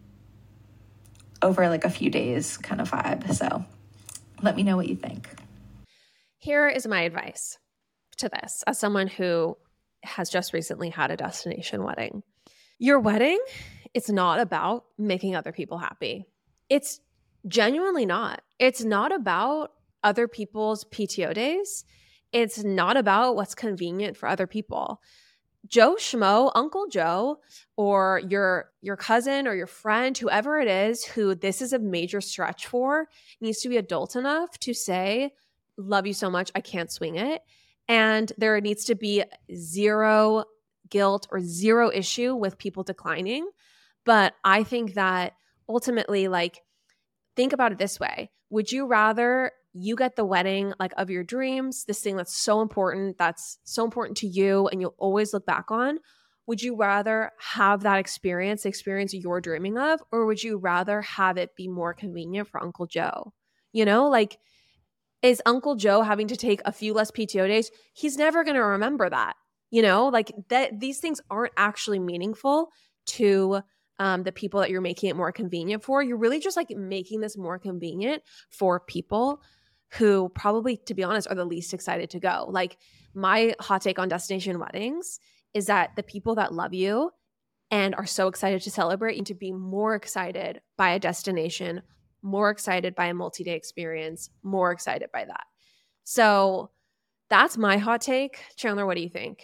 over like a few days kind of vibe. So let me know what you think. Here is my advice to this as someone who has just recently had a destination wedding. Your wedding, it's not about making other people happy. It's genuinely not. It's not about other people's P T O days. It's not about what's convenient for other people. Joe Schmo, Uncle Joe, or your your cousin or your friend, whoever it is who this is a major stretch for, needs to be adult enough to say, love you so much, I can't swing it. And there needs to be zero guilt or zero issue with people declining. But I think that ultimately, like, think about it this way. Would you rather you get the wedding like of your dreams, this thing that's so important, that's so important to you and you'll always look back on? Would you rather have that experience, the experience you're dreaming of, or would you rather have it be more convenient for Uncle Joe? You know, like, is Uncle Joe having to take a few less P T O days? He's never going to remember that. You know, like that these things aren't actually meaningful to um, the people that you're making it more convenient for. You're really just like making this more convenient for people who probably, to be honest, are the least excited to go. Like my hot take on destination weddings is that the people that love you and are so excited to celebrate you to be more excited by a destination, more excited by a multi-day experience, more excited by that. So that's my hot take. Chandler, what do you think?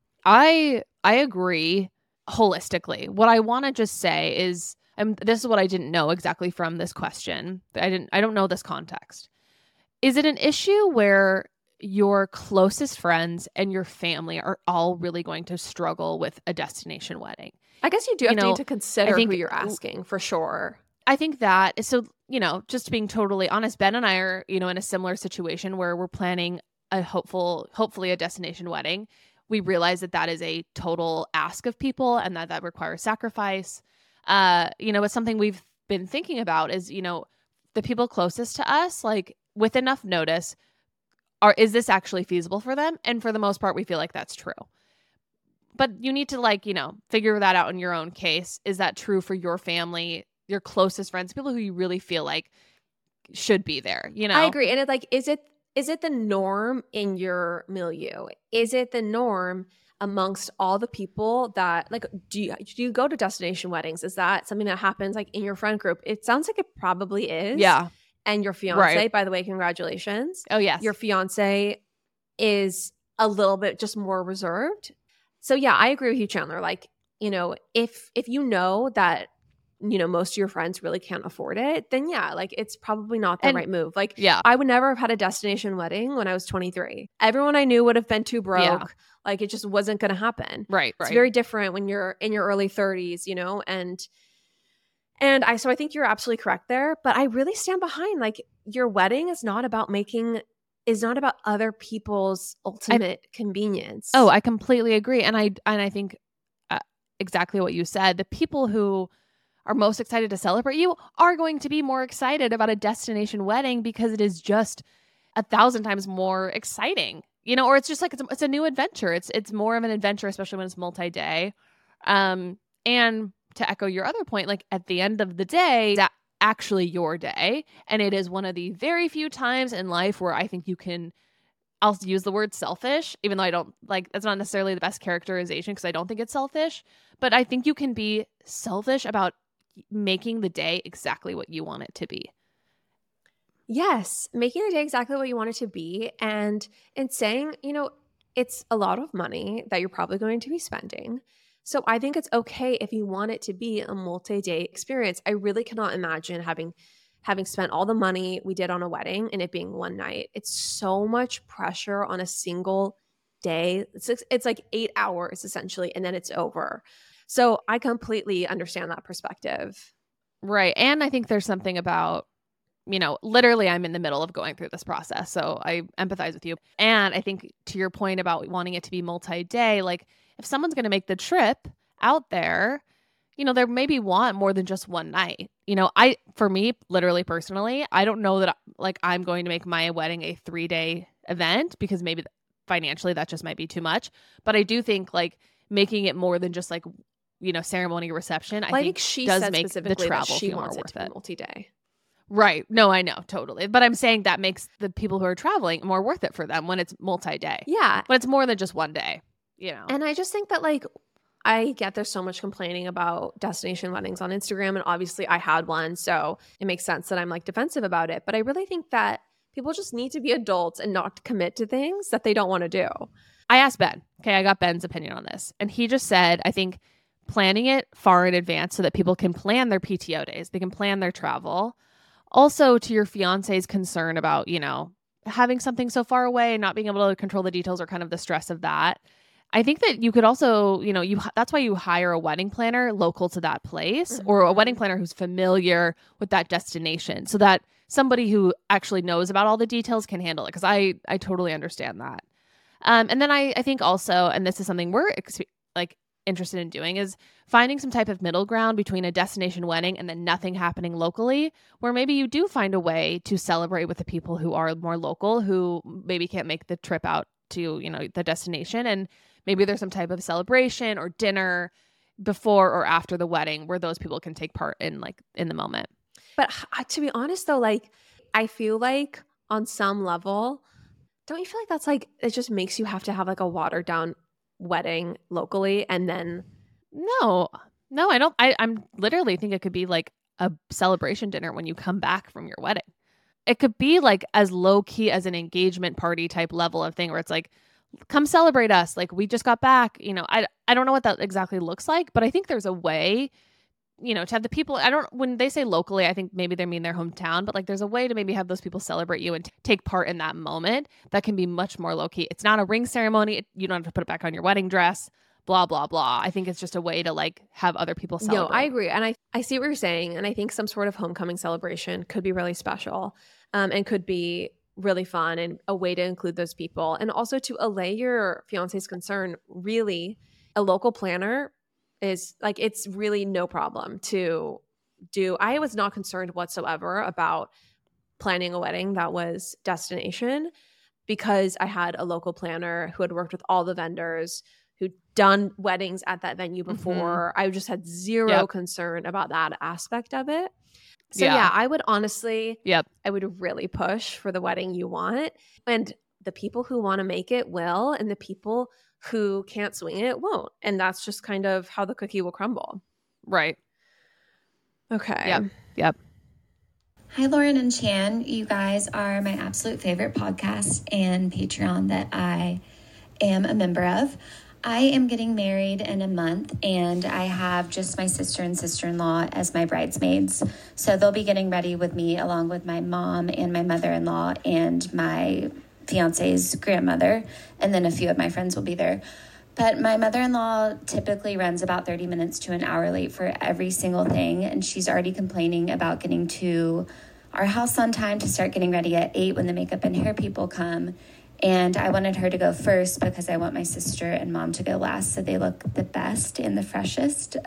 I I agree holistically. What I want to just say is, um, this is what I didn't know exactly from this question. I didn't. I don't know this context. Is it an issue where your closest friends and your family are all really going to struggle with a destination wedding? I guess you do You have to know, need to consider I think- who you're asking for sure. I think that so, you know, just being totally honest, Ben and I are, you know, in a similar situation where we're planning a hopeful, hopefully a destination wedding. We realize that that is a total ask of people and that that requires sacrifice. Uh, you know, it's something we've been thinking about is, you know, the people closest to us, like with enough notice, are is this actually feasible for them? And for the most part, we feel like that's true. But you need to like, you know, figure that out in your own case. Is that true for your family, your closest friends, people who you really feel like should be there? You know, I agree. And it's like, is it is it the norm in your milieu? Is it the norm amongst all the people that like do you do you go to destination weddings? Is that something that happens like in your friend group? It sounds like it probably is. Yeah. And your fiance, Right. by the way, congratulations. Oh yes. Your fiance is a little bit just more reserved. So yeah, I agree with you, Chandler. Like, you know, if if you know that, you know, most of your friends really can't afford it, then yeah, like it's probably not the And- right move. Like yeah. I would never have had a destination wedding when I was twenty-three. Everyone I knew would have been too broke. Yeah. Like it just wasn't going to happen. Right. Right. It's very different when you're in your early thirties, you know, and and I so I think you're absolutely correct there, but I really stand behind like your wedding is not about making is not about other people's ultimate convenience. Oh, I completely agree. And I and I think uh, exactly what you said. The people who are most excited to celebrate you are going to be more excited about a destination wedding because it is just a thousand times more exciting. You know, or it's just like it's a, it's a new adventure. It's it's more of an adventure, especially when it's multi-day. Um, and to echo your other point, like at the end of the day, that actually your day, and it is one of the very few times in life where I think you can. I'll use the word selfish, even though I don't like that's not necessarily the best characterization because I don't think it's selfish. But I think you can be selfish about making the day exactly what you want it to be. Yes, making the day exactly what you want it to be, and and saying, you know, it's a lot of money that you're probably going to be spending. So I think it's okay if you want it to be a multi-day experience. I really cannot imagine having having spent all the money we did on a wedding and it being one night. It's so much pressure on a single day. It's it's like eight hours essentially, and then it's over. So I completely understand that perspective. Right. And I think there's something about, you know, literally I'm in the middle of going through this process. So I empathize with you. And I think to your point about wanting it to be multi-day, like if someone's going to make the trip out there, you know, there maybe want more than just one night. You know, I, for me, literally personally, I don't know that like I'm going to make my wedding a three day event because maybe financially that just might be too much. But I do think like making it more than just like, you know, ceremony reception, Well, I, I think think she does said make the specifically that travel she feel more wants it worth to be it. multi-day. Right. No, I know. Totally. But I'm saying that makes the people who are traveling more worth it for them when it's multi-day. Yeah. When it's more than just one day, you know. And I just think that like I get there's so much complaining about destination weddings on Instagram, and obviously I had one, so it makes sense that I'm like defensive about it. But I really think that people just need to be adults and not commit to things that they don't want to do. I asked Ben. Okay, I got Ben's opinion on this. And he just said, I think planning it far in advance so that people can plan their P T O days, they can plan their travel. Also, to your fiance's concern about, you know, having something so far away and not being able to control the details or kind of the stress of that. I think that you could also, you know, you that's why you hire a wedding planner local to that place Mm-hmm. or a wedding planner who's familiar with that destination so that somebody who actually knows about all the details can handle it. Because I, I totally understand that. Um, and then I, I think also, and this is something we're ex- like interested in doing, is finding some type of middle ground between a destination wedding and then nothing happening locally, where maybe you do find a way to celebrate with the people who are more local, who maybe can't make the trip out to, you know, the destination. And maybe there's some type of celebration or dinner before or after the wedding where those people can take part in like in the moment. But uh, to be honest though, like I feel like on some level, don't you feel like that's like, it just makes you have to have like a watered down wedding locally and then. No, no, I don't. I, I'm literally think it could be like a celebration dinner when you come back from your wedding. It could be like as low key as an engagement party type level of thing where it's like, come celebrate us. Like we just got back, you know, I, I don't know what that exactly looks like, but I think there's a way, you know, to have the people, I don't, when they say locally, I think maybe they mean their hometown, but like there's a way to maybe have those people celebrate you and t- take part in that moment that can be much more low key. It's not a ring ceremony. It, you don't have to put it back on your wedding dress, blah, blah, blah. I think it's just a way to like have other people celebrate. No, I agree. And I, I see what you're saying. And I think some sort of homecoming celebration could be really special um, and could be really fun and a way to include those people. And also to allay your fiance's concern, really, a local planner is like, it's really no problem to do. I was not concerned whatsoever about planning a wedding that was destination because I had a local planner who had worked with all the vendors, who'd done weddings at that venue before. Mm-hmm. I just had zero yep. concern about that aspect of it. So yeah. yeah, I would honestly, yep. I would really push for the wedding you want. And the people who want to make it will, and the people who can't swing it won't. And that's just kind of how the cookie will crumble. Right. Okay. Yep. Yep. Hi, Lauren and Chan. You guys are my absolute favorite podcast and Patreon that I am a member of. I am getting married in a month, and I have just my sister and sister-in-law as my bridesmaids. So they'll be getting ready with me along with my mom and my mother-in-law and my fiance's grandmother, and then a few of my friends will be there. But my mother-in-law typically runs about thirty minutes to an hour late for every single thing, and she's already complaining about getting to our house on time to start getting ready at eight when the makeup and hair people come. And I wanted her to go first because I want my sister and mom to go last so they look the best and the freshest.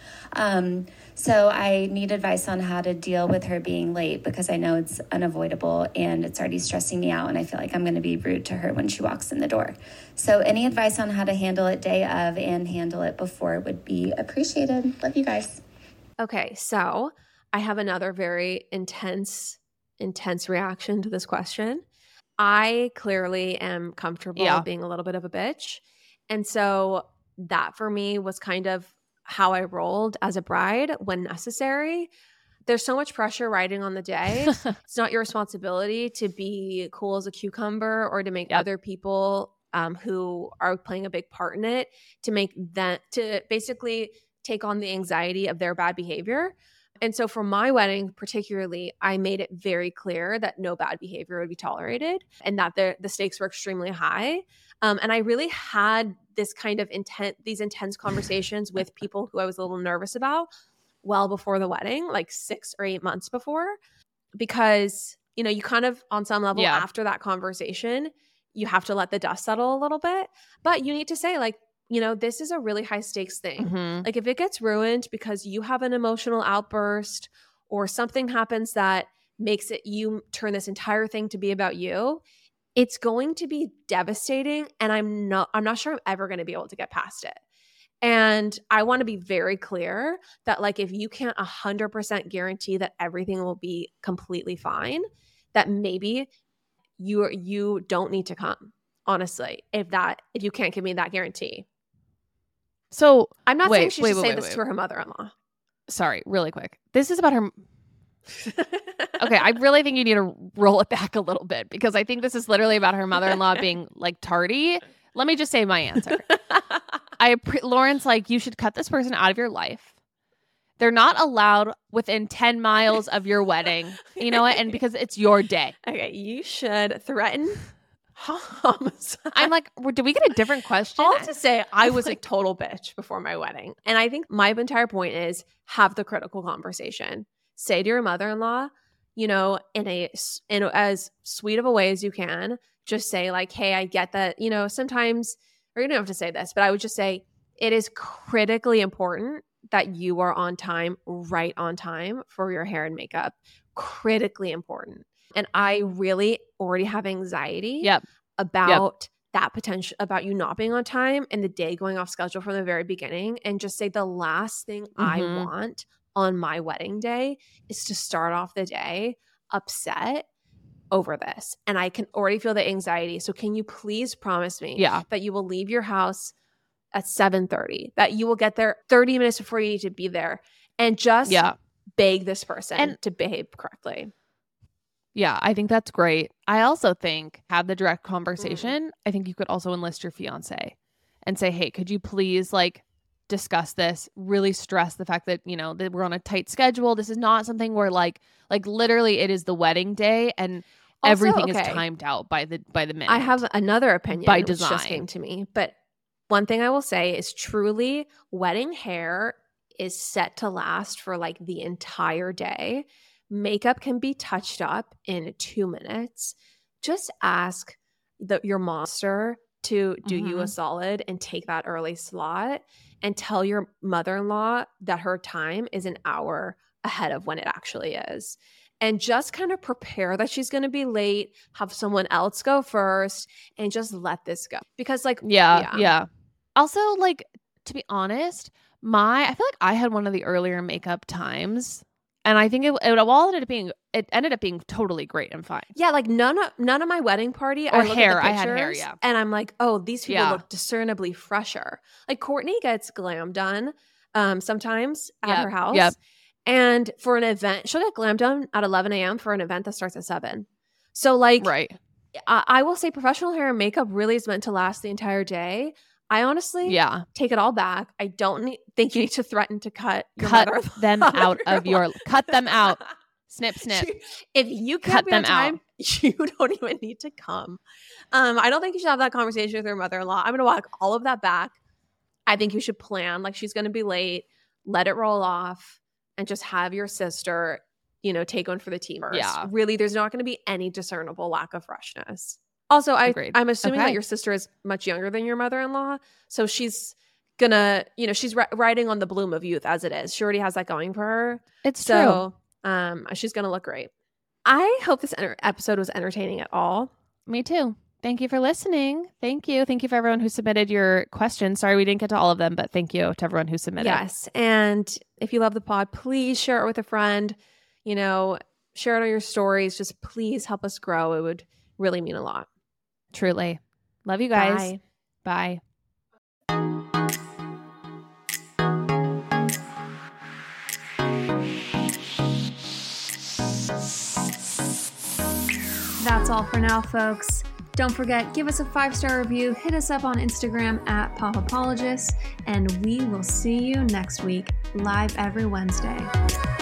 um, so I need advice on how to deal with her being late because I know it's unavoidable and it's already stressing me out and I feel like I'm going to be rude to her when she walks in the door. So any advice on how to handle it day of and handle it before would be appreciated. Love you guys. Okay, so I have another very intense, intense reaction to this question. I clearly am comfortable yeah. being a little bit of a bitch. And so that for me was kind of how I rolled as a bride when necessary. There's so much pressure riding on the day. It's not your responsibility to be cool as a cucumber or to make yep. other people um, who are playing a big part in it, to make that, to basically take on the anxiety of their bad behavior. And so for my wedding particularly, I made it very clear that no bad behavior would be tolerated and that the, the stakes were extremely high. Um, and I really had this kind of intent, these intense conversations with people who I was a little nervous about well before the wedding, like six or eight months before, because, you know, you kind of on some level yeah. after that conversation, you have to let the dust settle a little bit, but you need to say like, you know, this is a really high stakes thing. Mm-hmm. Like if it gets ruined because you have an emotional outburst or something happens that makes it, you turn this entire thing to be about you, it's going to be devastating. And I'm not, I'm not sure I'm ever going to be able to get past it. And I want to be very clear that like, if you can't a hundred percent guarantee that everything will be completely fine, that maybe you, you don't need to come. Honestly, if that, if you can't give me that guarantee. So I'm not wait, saying she wait, should wait, say wait, this wait. to her mother-in-law. Sorry, really quick. This is about her. Okay, I really think you need to roll it back a little bit because I think this is literally about her mother-in-law being like tardy. Let me just say my answer. I Lauren's like, you should cut this person out of your life. They're not allowed within ten miles of your wedding. You know what? And because it's your day. Okay, you should threaten homicide. I'm like, did we get a different question? All to say, I was a total bitch before my wedding. And I think my entire point is have the critical conversation. Say to your mother-in-law, you know, in a in as sweet of a way as you can, just say like, hey, I get that, you know, sometimes, or you don't have to say this, but I would just say it is critically important that you are on time, right on time for your hair and makeup. Critically important. And I really already have anxiety yep. about yep. that potential about you not being on time and the day going off schedule from the very beginning, and just say the last thing mm-hmm. I want on my wedding day is to start off the day upset over this. And I can already feel the anxiety. So can you please promise me yeah. that you will leave your house at seven thirty, that you will get there thirty minutes before you need to be there, and just yeah. beg this person and- to behave correctly. Yeah, I think that's great. I also think have the direct conversation. Mm. I think you could also enlist your fiance and say, hey, could you please like discuss this? Really stress the fact that, you know, that we're on a tight schedule. This is not something where like, like literally it is the wedding day and also, everything okay. is timed out by the, by the minute. I have another opinion by which design. just came to me. But one thing I will say is truly wedding hair is set to last for like the entire day. Makeup can be touched up in two minutes. Just ask the, your monster to do mm-hmm. you a solid and take that early slot, and tell your mother-in-law that her time is an hour ahead of when it actually is. And just kind of prepare that she's going to be late, have someone else go first, and just let this go. Because like, yeah, yeah. yeah. Also, like, to be honest, my, I feel like I had one of the earlier makeup times. And I think it, it all ended up being it ended up being totally great and fine. Yeah, like none of none of my wedding party. Or I look hair. At the I had hair. Yeah, and I'm like, oh, these people yeah. look discernibly fresher. Like Courtney gets glam done, um, sometimes at yep. her house. Yep. And for an event, she'll get glam done at eleven a.m. for an event that starts at seven. So like, right. I, I will say, professional hair and makeup really is meant to last the entire day. I honestly yeah. take it all back. I don't need, think you need to threaten to cut your cut mother them out of your cut them out. Snip, snip. If you can't cut be them on time, out. You don't even need to come. Um, I don't think you should have that conversation with your mother-in-law. I'm going to walk all of that back. I think you should plan like she's going to be late, let it roll off, and just have your sister, you know, take one for the team first. Yeah. Really, there's not going to be any discernible lack of freshness. Also, I, I'm assuming okay. that your sister is much younger than your mother-in-law. So she's going to, you know, she's ri- riding on the bloom of youth as it is. She already has that going for her. It's so, true. Um, she's going to look great. I hope this enter- episode was entertaining at all. Me too. Thank you for listening. Thank you. Thank you for everyone who submitted your questions. Sorry we didn't get to all of them, but thank you to everyone who submitted. Yes. And if you love the pod, please share it with a friend. You know, share it on your stories. Just please help us grow. It would really mean a lot. Truly. Love you guys. Bye. Bye. That's all for now, folks. Don't forget, give us a five-star review, hit us up on Instagram at Popapologists, and we will see you next week, live every Wednesday.